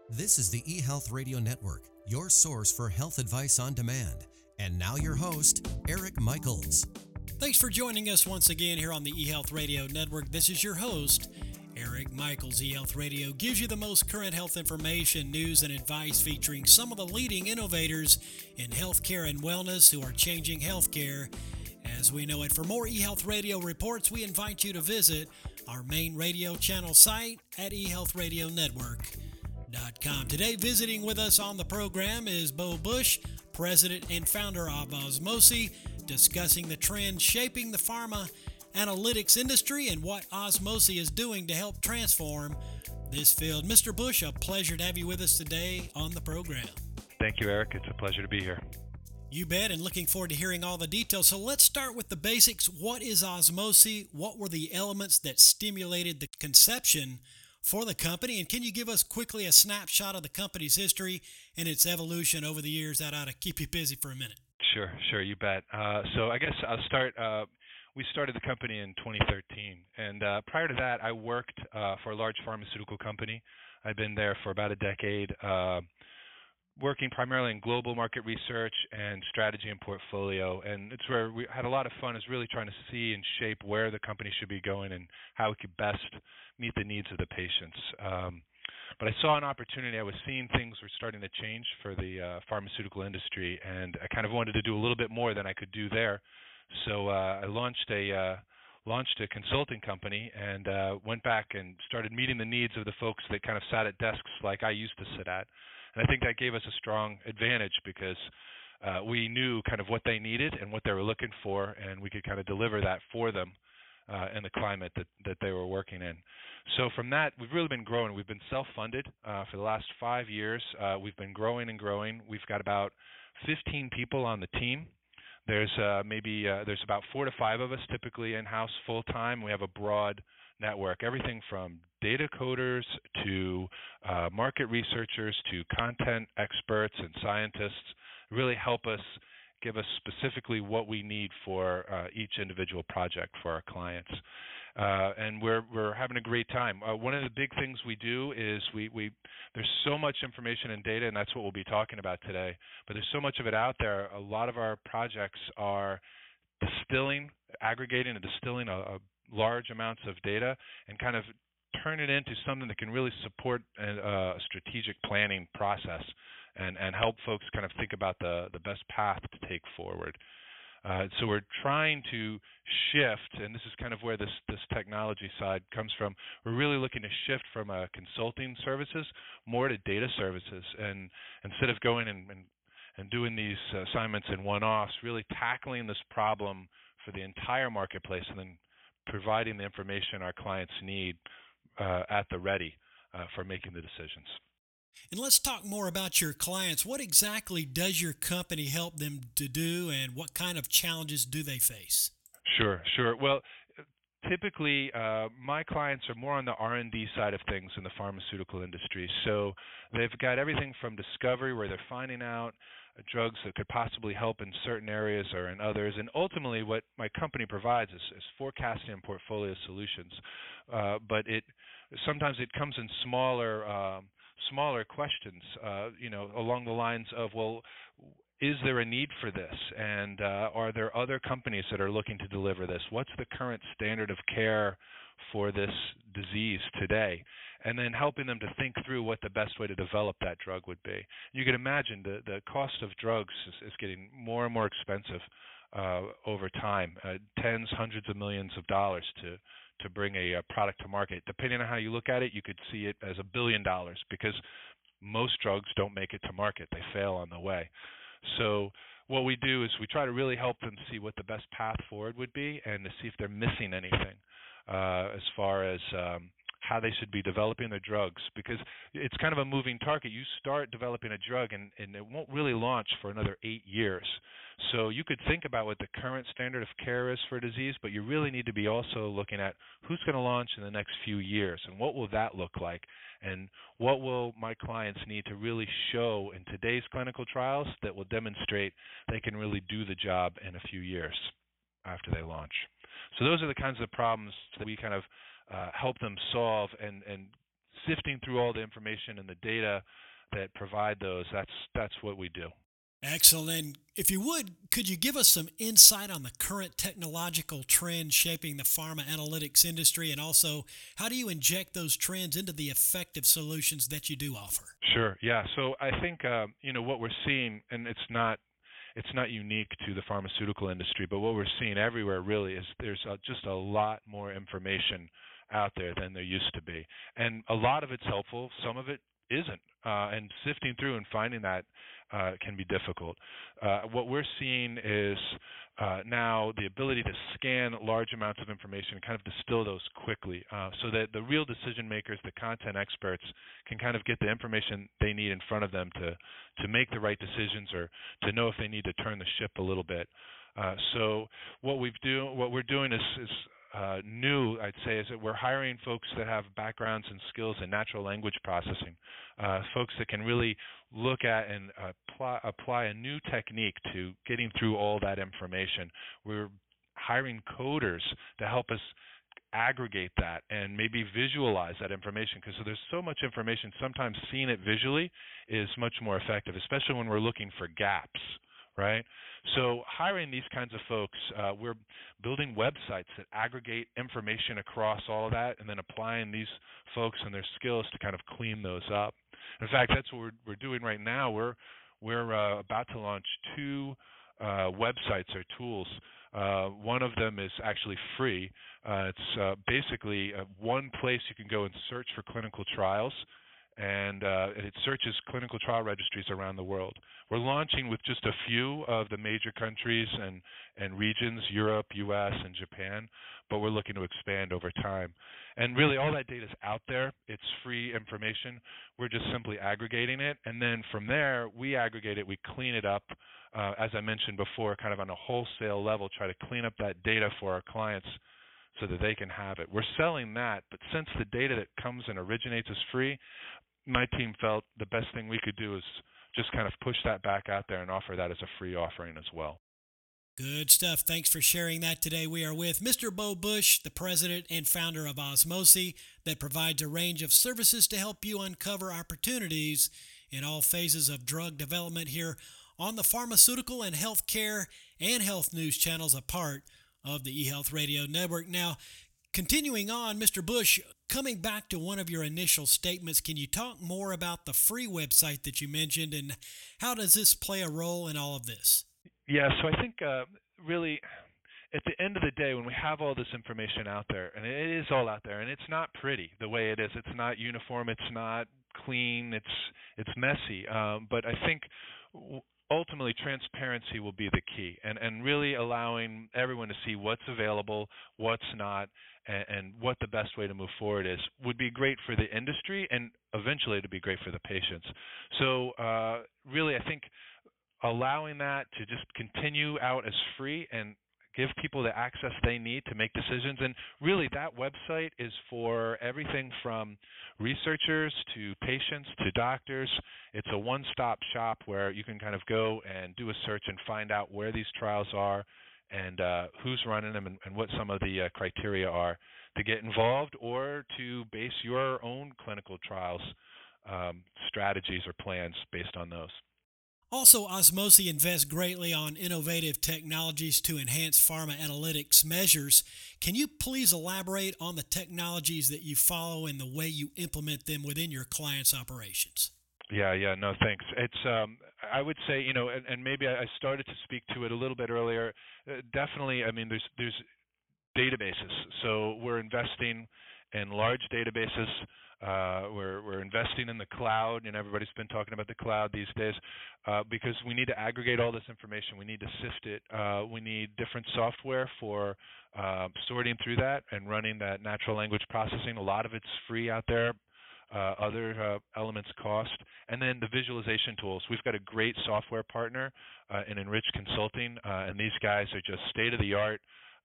This is the eHealth Radio Network, your source for health advice on demand. And now your host, Eric Michaels. Thanks for joining us once again here on the eHealth Radio Network. This is your host, Eric Michaels. eHealth Radio gives you the most current health information, news, and advice featuring some of the leading innovators in healthcare and wellness who are changing healthcare as we know it. For more eHealth Radio reports, we invite you to visit our main radio channel site at eHealthRadioNetwork.com. Today, visiting with us on the program is Bo Bush, President and founder of Osmosi, discussing the trends shaping the pharma analytics industry and what Osmosi is doing to help transform this field. Mr. Bush, a pleasure to have you with us today on the program. Thank you, Eric. It's a pleasure to be here. You bet, and looking forward to hearing all the details. So let's start with the basics. What is Osmosi? What were the elements that stimulated the conception for the company? And can you give us quickly a snapshot of the company's history and its evolution over the years? That ought to keep you busy for a minute. Sure, you bet. So I guess I'll start. We started the company in 2013, and prior to that, I worked for a large pharmaceutical company. I've been there for about a decade, working primarily in global market research and strategy and portfolio. And it's where we had a lot of fun, is really trying to see and shape where the company should be going and how it could best meet the needs of the patients. But I saw an opportunity. I was seeing things were starting to change for the pharmaceutical industry, and I kind of wanted to do a little bit more than I could do there. So I launched a consulting company and went back and started meeting the needs of the folks that kind of sat at desks like I used to sit at. And I think that gave us a strong advantage because we knew kind of what they needed and what they were looking for, and we could kind of deliver that for them in the climate that they were working in. So from that, we've really been growing. We've been self-funded for the last 5 years. We've been growing and growing. We've got about 15 people on the team. There's there's about 4 to 5 of us typically in-house full-time. We have a broad network, everything from data coders to market researchers to content experts and scientists really help us, give us specifically what we need for each individual project for our clients. And we're having a great time. One of the big things we do is there's so much information and data, and that's what we'll be talking about today. But there's so much of it out there. A lot of our projects are aggregating and distilling a large amounts of data and kind of turn it into something that can really support a strategic planning process and help folks kind of think about the best path to take forward. So we're trying to shift, and this is kind of where this technology side comes from. We're really looking to shift from consulting services more to data services, and instead of going and doing these assignments in one-offs, really tackling this problem for the entire marketplace and then providing the information our clients need at the ready for making the decisions. And let's talk more about your clients. What exactly does your company help them to do, and what kind of challenges do they face? Sure. Well, typically, my clients are more on the R&D side of things in the pharmaceutical industry. So they've got everything from discovery, where they're finding out drugs that could possibly help in certain areas or in others. And ultimately, what my company provides is forecasting and portfolio solutions. But sometimes it comes in smaller questions, along the lines of, well, is there a need for this? And are there other companies that are looking to deliver this? What's the current standard of care for this disease today? And then helping them to think through what the best way to develop that drug would be. You can imagine the cost of drugs is getting more and more expensive over time, tens, hundreds of millions of dollars to bring a product to market. Depending on how you look at it, you could see it as $1 billion because most drugs don't make it to market. They fail on the way. So what we do is we try to really help them see what the best path forward would be and to see if they're missing anything as far as how they should be developing their drugs, because it's kind of a moving target. You start developing a drug and it won't really launch for another 8 years. So you could think about what the current standard of care is for disease, but you really need to be also looking at who's going to launch in the next few years and what will that look like, and what will my clients need to really show in today's clinical trials that will demonstrate they can really do the job in a few years after they launch. So those are the kinds of problems that we kind of help them solve and sifting through all the information and the data that provide those, that's what we do. Excellent. And if you would, could you give us some insight on the current technological trends shaping the pharma analytics industry, and also how do you inject those trends into the effective solutions that you do offer? Sure. Yeah. So I think what we're seeing, and it's not unique to the pharmaceutical industry, but what we're seeing everywhere really is there's just a lot more information out there than there used to be, and a lot of it's helpful. Some of it isn't, and sifting through and finding that can be difficult. What we're seeing is now the ability to scan large amounts of information and kind of distill those quickly, so that the real decision makers, the content experts, can kind of get the information they need in front of them to make the right decisions, or to know if they need to turn the ship a little bit. So what we're doing is new, I'd say, is that we're hiring folks that have backgrounds and skills in natural language processing, folks that can really look at and apply a new technique to getting through all that information. We're hiring coders to help us aggregate that and maybe visualize that information, because there's so much information. Sometimes seeing it visually is much more effective, especially when we're looking for gaps. Right? So hiring these kinds of folks, we're building websites that aggregate information across all of that, and then applying these folks and their skills to kind of clean those up. In fact, that's what we're doing right now. We're about to launch two websites or tools. One of them is actually free. It's basically one place you can go and search for clinical trials, and it searches clinical trial registries around the world. We're launching with just a few of the major countries and regions, Europe, US, and Japan, but we're looking to expand over time. And really all that data is out there. It's free information. We're just simply aggregating it, and then from there we aggregate it, we clean it up, as I mentioned before, kind of on a wholesale level, try to clean up that data for our clients so that they can have it. We're selling that, but since the data that comes and originates is free, my team felt the best thing we could do is just kind of push that back out there and offer that as a free offering as well. Good stuff. Thanks for sharing that today. We are with Mr. Bo Bush, the president and founder of Osmosi, that provides a range of services to help you uncover opportunities in all phases of drug development here on the pharmaceutical and healthcare and health news channels, a part of the eHealth Radio Network. Now, continuing on, Mr. Bush, coming back to one of your initial statements, can you talk more about the free website that you mentioned, and how does this play a role in all of this? Yeah, so I think really at the end of the day, when we have all this information out there, and it is all out there, and it's not pretty the way it is, it's not uniform, it's not clean, it's messy, but I think ultimately transparency will be the key, and really allowing everyone to see what's available, what's not, and what the best way to move forward is would be great for the industry, and eventually it'd be great for the patients. So really I think allowing that to just continue out as free and give people the access they need to make decisions. And really that website is for everything from researchers to patients to doctors. It's a one-stop shop where you can kind of go and do a search and find out where these trials are and who's running them, and what some of the criteria are to get involved or to base your own clinical trials strategies or plans based on those. Also, Osmosi invests greatly on innovative technologies to enhance pharma analytics measures. Can you please elaborate on the technologies that you follow and the way you implement them within your clients' operations? Yeah, no, thanks. It's, I would say, and maybe I started to speak to it a little bit earlier. Definitely, I mean, there's databases. So we're investing in large databases. We're investing in the cloud, and everybody's been talking about the cloud these days, because we need to aggregate all this information. We need to sift it. We need different software for sorting through that and running that natural language processing. A lot of it's free out there. Other elements cost. And then the visualization tools. We've got a great software partner in Enrich Consulting, and these guys are just state-of-the-art.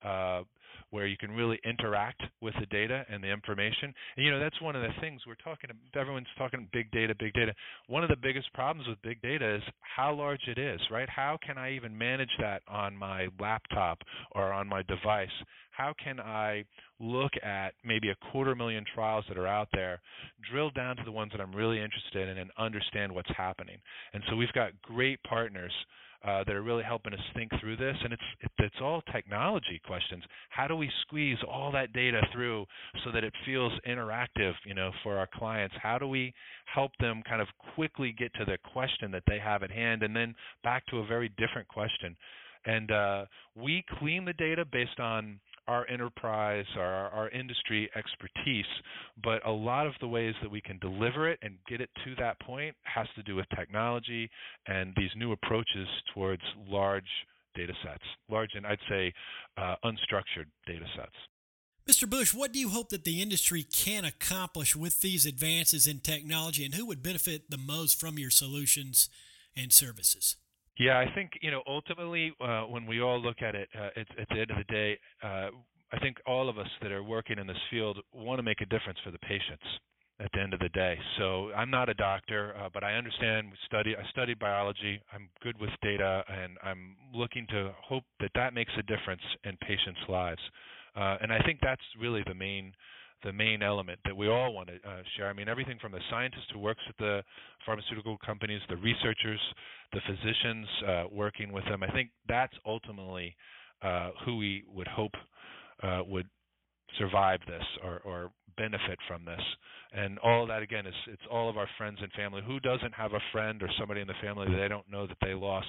where you can really interact with the data and the information. And that's one of the things everyone's talking big data, big data. One of the biggest problems with big data is how large it is, right? How can I even manage that on my laptop or on my device? How can I look at maybe 250,000 trials that are out there, drill down to the ones that I'm really interested in, and understand what's happening? And so we've got great partners that are really helping us think through this, and it's all technology questions. How do we squeeze all that data through so that it feels interactive, for our clients? How do we help them kind of quickly get to the question that they have at hand, and then back to a very different question? And we clean the data based on our enterprise, our industry expertise, but a lot of the ways that we can deliver it and get it to that point has to do with technology and these new approaches towards large data sets, large and I'd say unstructured data sets. Mr. Bush, what do you hope that the industry can accomplish with these advances in technology, and who would benefit the most from your solutions and services? Yeah, I think, ultimately, when we all look at it, at the end of the day, I think all of us that are working in this field want to make a difference for the patients at the end of the day. So I'm not a doctor, but I understand. I studied biology. I'm good with data, and I'm looking to hope that makes a difference in patients' lives. And I think that's really the main element that we all want to share. I mean, everything from the scientist who works at the pharmaceutical companies, the researchers, the physicians working with them. I think that's ultimately who we would hope would survive this or benefit from this. And all of that, again, it's all of our friends and family. Who doesn't have a friend or somebody in the family that they don't know that they lost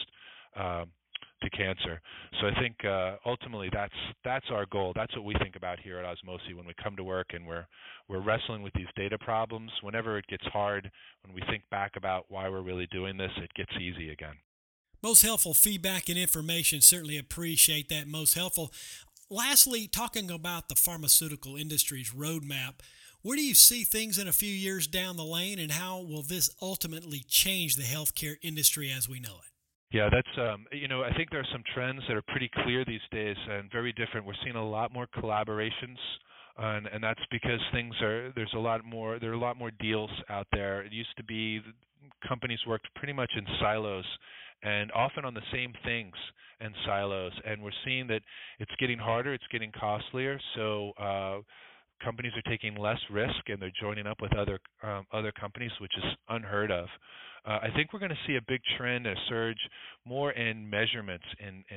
to cancer? So I think ultimately that's our goal. That's what we think about here at Osmosi when we come to work and we're wrestling with these data problems. Whenever it gets hard, when we think back about why we're really doing this, it gets easy again. Most helpful feedback and information. Certainly appreciate that. Most helpful. Lastly, talking about the pharmaceutical industry's roadmap, where do you see things in a few years down the lane, and how will this ultimately change the healthcare industry as we know it? Yeah, that's I think there are some trends that are pretty clear these days and very different. We're seeing a lot more collaborations, and that's because there are a lot more deals out there. It used to be companies worked pretty much in silos and often on the same things in silos, and we're seeing that it's getting harder, it's getting costlier, so companies are taking less risk and they're joining up with other companies, which is unheard of. I think we're going to see a big trend, a surge more in measurements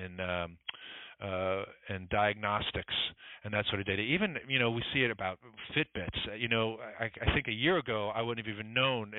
and diagnostics and that sort of data. Even we see it about Fitbits. I think a year ago I wouldn't have even known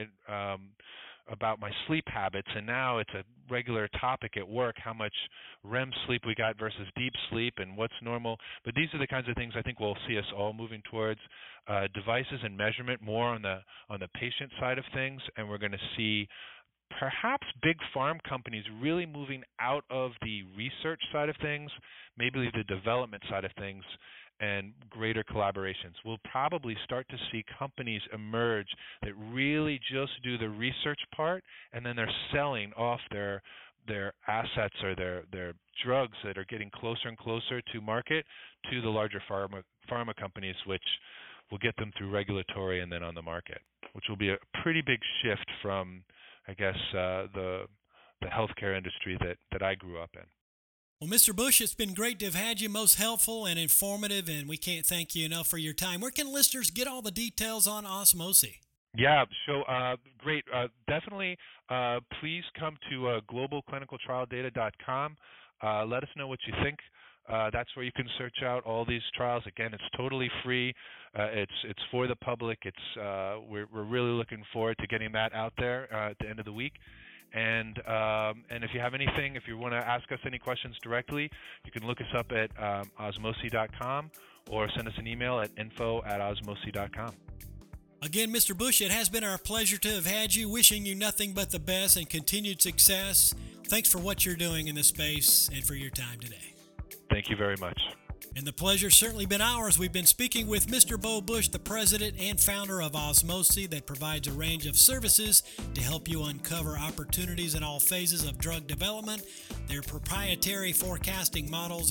about my sleep habits, and now it's a regular topic at work, how much REM sleep we got versus deep sleep and what's normal. But these are the kinds of things I think we'll see us all moving towards, devices and measurement more on the patient side of things, and we're going to see perhaps big farm companies really moving out of the research side of things, maybe the development side of things, and greater collaborations. We'll probably start to see companies emerge that really just do the research part, and then they're selling off their assets or their drugs that are getting closer and closer to market to the larger pharma companies, which will get them through regulatory and then on the market, which will be a pretty big shift from, I guess, the healthcare industry that I grew up in. Well, Mr. Bush, it's been great to have had you, most helpful and informative, and we can't thank you enough for your time. Where can listeners get all the details on Osmosi? Yeah, so great. Definitely, please come to globalclinicaltrialdata.com. Let us know what you think. That's where you can search out all these trials. Again, it's totally free. It's for the public. We're really looking forward to getting that out there at the end of the week. And if you have anything, if you want to ask us any questions directly, you can look us up at osmosi.com or send us an email at info@osmosi.com. Again, Mr. Bush, it has been our pleasure to have had you. Wishing you nothing but the best and continued success. Thanks for what you're doing in this space and for your time today. Thank you very much. And the pleasure's certainly been ours. We've been speaking with Mr. Bo Bush, the president and founder of Osmosi, that provides a range of services to help you uncover opportunities in all phases of drug development. Their proprietary forecasting models are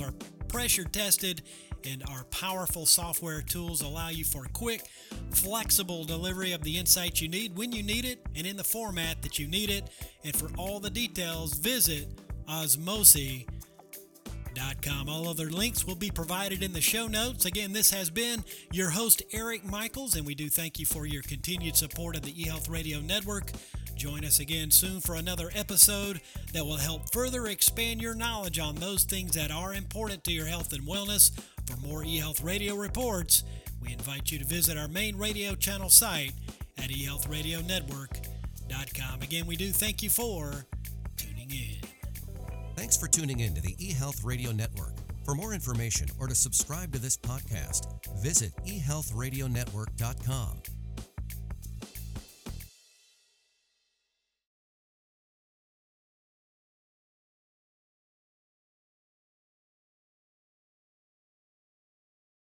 pressure tested, and our powerful software tools allow you for quick, flexible delivery of the insights you need when you need it and in the format that you need it. And for all the details, visit Osmosi.com. All other links will be provided in the show notes. Again, this has been your host, Eric Michaels, and we do thank you for your continued support of the eHealth Radio Network. Join us again soon for another episode that will help further expand your knowledge on those things that are important to your health and wellness. For more eHealth Radio reports, we invite you to visit our main radio channel site at eHealthRadioNetwork.com. Again, we do thank you for tuning in. Thanks for tuning in to the eHealth Radio Network. For more information or to subscribe to this podcast, visit eHealthRadioNetwork.com.